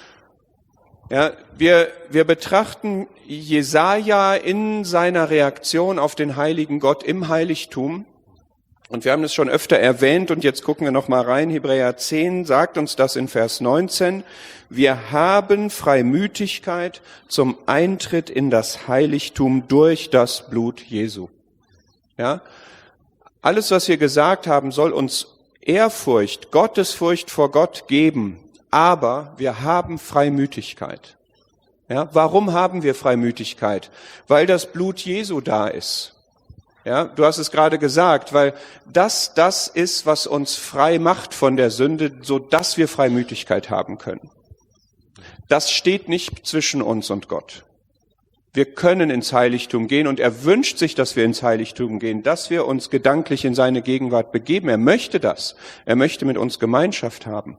Ja, wir, wir betrachten Jesaja in seiner Reaktion auf den heiligen Gott im Heiligtum. Und wir haben es schon öfter erwähnt und jetzt gucken wir noch mal rein. Hebräer zehn sagt uns das in Vers neunzehn. Wir haben Freimütigkeit zum Eintritt in das Heiligtum durch das Blut Jesu. Ja, alles, was wir gesagt haben, soll uns Ehrfurcht, Gottesfurcht vor Gott geben. Aber wir haben Freimütigkeit. Ja, warum haben wir Freimütigkeit? Weil das Blut Jesu da ist. Ja, du hast es gerade gesagt, weil das das ist, was uns frei macht von der Sünde, so dass wir Freimütigkeit haben können. Das steht nicht zwischen uns und Gott. Wir können ins Heiligtum gehen und er wünscht sich, dass wir ins Heiligtum gehen, dass wir uns gedanklich in seine Gegenwart begeben. Er möchte das. Er möchte mit uns Gemeinschaft haben.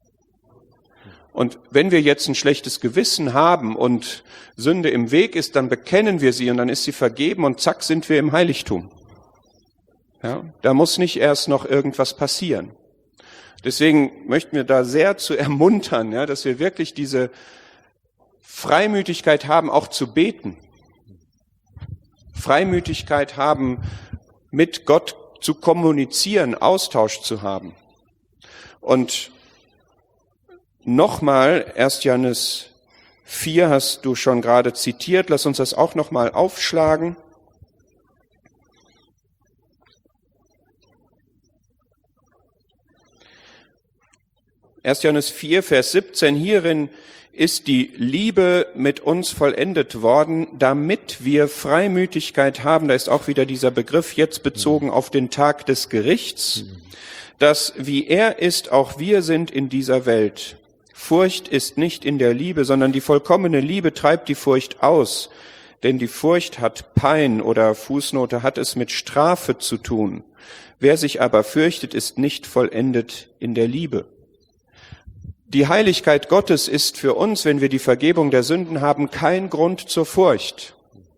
Und wenn wir jetzt ein schlechtes Gewissen haben und Sünde im Weg ist, dann bekennen wir sie und dann ist sie vergeben und zack sind wir im Heiligtum. Ja, da muss nicht erst noch irgendwas passieren. Deswegen möchten wir da sehr zu ermuntern, ja, dass wir wirklich diese Freimütigkeit haben, auch zu beten. Freimütigkeit haben, mit Gott zu kommunizieren, Austausch zu haben. Und nochmal, erster Johannes vier hast du schon gerade zitiert, lass uns das auch nochmal aufschlagen. erster Johannes vier, Vers siebzehn, hierin ist die Liebe mit uns vollendet worden, damit wir Freimütigkeit haben. Da ist auch wieder dieser Begriff jetzt bezogen auf den Tag des Gerichts, dass wie er ist, auch wir sind in dieser Welt. Furcht ist nicht in der Liebe, sondern die vollkommene Liebe treibt die Furcht aus. Denn die Furcht hat Pein oder Fußnote hat es mit Strafe zu tun. Wer sich aber fürchtet, ist nicht vollendet in der Liebe. Die Heiligkeit Gottes ist für uns, wenn wir die Vergebung der Sünden haben, kein Grund zur Furcht.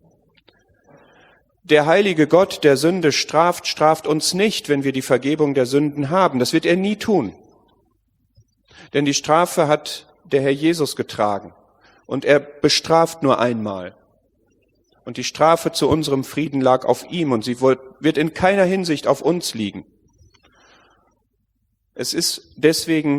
Der heilige Gott, der Sünde straft, straft uns nicht, wenn wir die Vergebung der Sünden haben. Das wird er nie tun. Denn die Strafe hat der Herr Jesus getragen. Und er bestraft nur einmal. Und die Strafe zu unserem Frieden lag auf ihm und sie wird in keiner Hinsicht auf uns liegen. Es ist deswegen,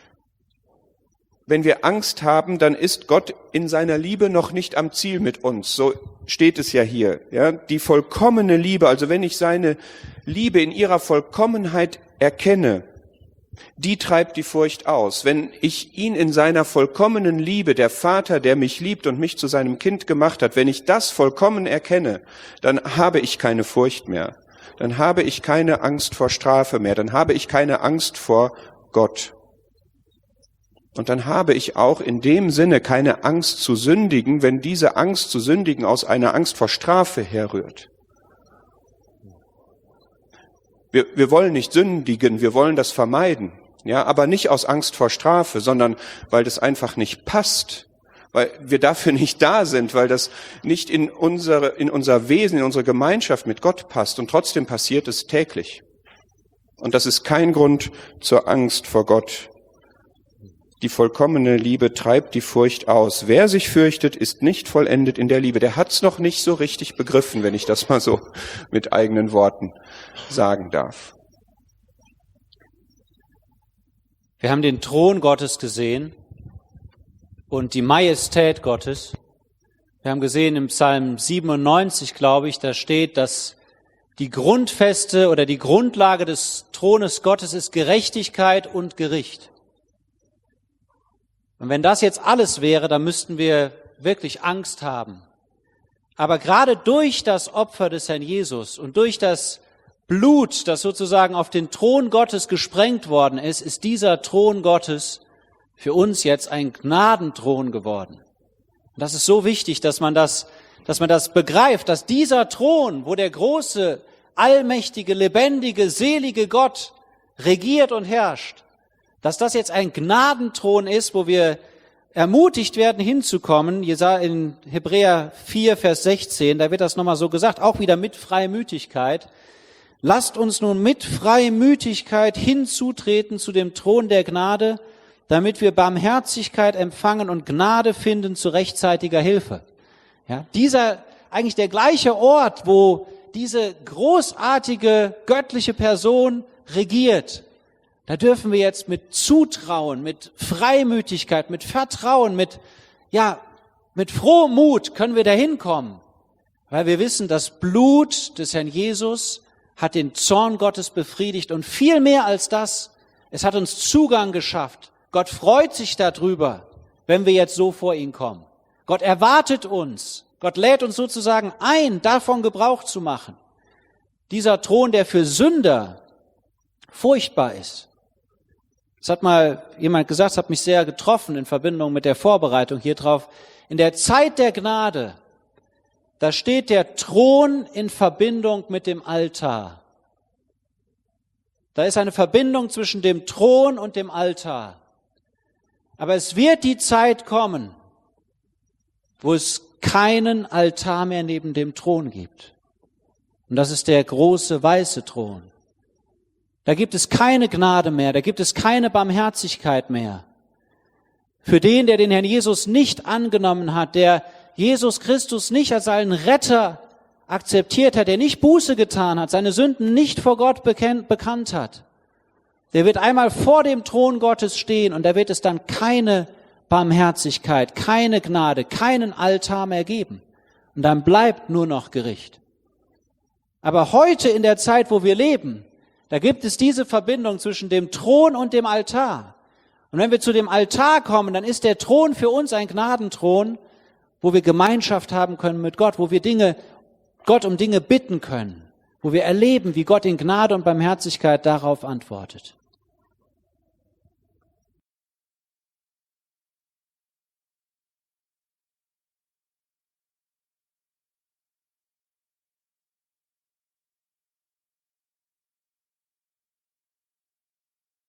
wenn wir Angst haben, dann ist Gott in seiner Liebe noch nicht am Ziel mit uns. So steht es ja hier. Ja, die vollkommene Liebe, also wenn ich seine Liebe in ihrer Vollkommenheit erkenne, die treibt die Furcht aus. Wenn ich ihn in seiner vollkommenen Liebe, der Vater, der mich liebt und mich zu seinem Kind gemacht hat, wenn ich das vollkommen erkenne, dann habe ich keine Furcht mehr. Dann habe ich keine Angst vor Strafe mehr. Dann habe ich keine Angst vor Gott. Und dann habe ich auch in dem Sinne keine Angst zu sündigen, wenn diese Angst zu sündigen aus einer Angst vor Strafe herrührt. Wir, wir wollen nicht sündigen, wir wollen das vermeiden, ja, aber nicht aus Angst vor Strafe, sondern weil das einfach nicht passt, weil wir dafür nicht da sind, weil das nicht in unsere, in unser Wesen, in unsere Gemeinschaft mit Gott passt und trotzdem passiert es täglich. Und das ist kein Grund zur Angst vor Gott. Die vollkommene Liebe treibt die Furcht aus. Wer sich fürchtet, ist nicht vollendet in der Liebe. Der hat's noch nicht so richtig begriffen, wenn ich das mal so mit eigenen Worten sagen darf. Wir haben den Thron Gottes gesehen und die Majestät Gottes. Wir haben gesehen im Psalm siebenundneunzig, glaube ich, da steht, dass die Grundfeste oder die Grundlage des Thrones Gottes ist Gerechtigkeit und Gericht. Und wenn das jetzt alles wäre, dann müssten wir wirklich Angst haben. Aber gerade durch das Opfer des Herrn Jesus und durch das Blut, das sozusagen auf den Thron Gottes gesprengt worden ist, ist dieser Thron Gottes für uns jetzt ein Gnadenthron geworden. Und das ist so wichtig, dass man das, dass man das begreift, dass dieser Thron, wo der große, allmächtige, lebendige, selige Gott regiert und herrscht, dass das jetzt ein Gnadenthron ist, wo wir ermutigt werden, hinzukommen. In Hebräer vier, Vers sechzehn, da wird das nochmal so gesagt, auch wieder mit Freimütigkeit. Lasst uns nun mit Freimütigkeit hinzutreten zu dem Thron der Gnade, damit wir Barmherzigkeit empfangen und Gnade finden zu rechtzeitiger Hilfe. Ja, dieser, eigentlich der gleiche Ort, wo diese großartige göttliche Person regiert, da dürfen wir jetzt mit Zutrauen, mit Freimütigkeit, mit Vertrauen, mit, ja, mit frohem Mut können wir da hinkommen, weil wir wissen, das Blut des Herrn Jesus hat den Zorn Gottes befriedigt und viel mehr als das, es hat uns Zugang geschafft. Gott freut sich darüber, wenn wir jetzt so vor ihn kommen. Gott erwartet uns, Gott lädt uns sozusagen ein, davon Gebrauch zu machen. Dieser Thron, der für Sünder furchtbar ist. Das hat mal jemand gesagt, das hat mich sehr getroffen in Verbindung mit der Vorbereitung hier drauf. In der Zeit der Gnade, da steht der Thron in Verbindung mit dem Altar. Da ist eine Verbindung zwischen dem Thron und dem Altar. Aber es wird die Zeit kommen, wo es keinen Altar mehr neben dem Thron gibt. Und das ist der große weiße Thron. Da gibt es keine Gnade mehr, da gibt es keine Barmherzigkeit mehr. Für den, der den Herrn Jesus nicht angenommen hat, der Jesus Christus nicht als seinen Retter akzeptiert hat, der nicht Buße getan hat, seine Sünden nicht vor Gott bekannt, bekannt hat, der wird einmal vor dem Thron Gottes stehen und da wird es dann keine Barmherzigkeit, keine Gnade, keinen Altar mehr geben. Und dann bleibt nur noch Gericht. Aber heute in der Zeit, wo wir leben, da gibt es diese Verbindung zwischen dem Thron und dem Altar. Und wenn wir zu dem Altar kommen, dann ist der Thron für uns ein Gnadenthron, wo wir Gemeinschaft haben können mit Gott, wo wir Dinge, Gott um Dinge bitten können, wo wir erleben, wie Gott in Gnade und Barmherzigkeit darauf antwortet.